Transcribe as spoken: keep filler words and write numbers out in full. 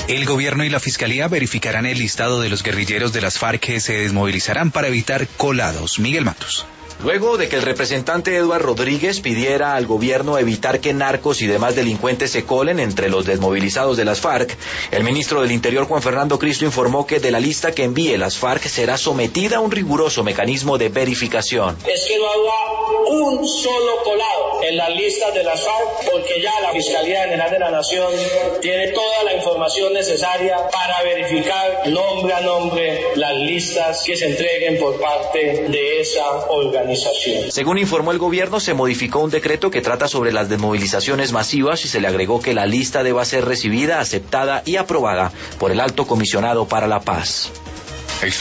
El gobierno y la fiscalía verificarán el listado de los guerrilleros de las FARC que se desmovilizarán para evitar colados. Miguel Matos. Luego de que el representante Eduardo Rodríguez pidiera al gobierno evitar que narcos y demás delincuentes se colen entre los desmovilizados de las FARC, el ministro del Interior Juan Fernando Cristo informó que de la lista que envíe las FARC será sometida a un riguroso mecanismo de verificación. Es que no habrá un solo colado en las listas de las FARC porque ya la Fiscalía General de la Nación tiene toda la información necesaria para verificar nombre a nombre las listas que se entreguen por parte de esa organización. Según informó el gobierno, se modificó un decreto que trata sobre las desmovilizaciones masivas y se le agregó que la lista deba ser recibida, aceptada y aprobada por el Alto Comisionado para la Paz.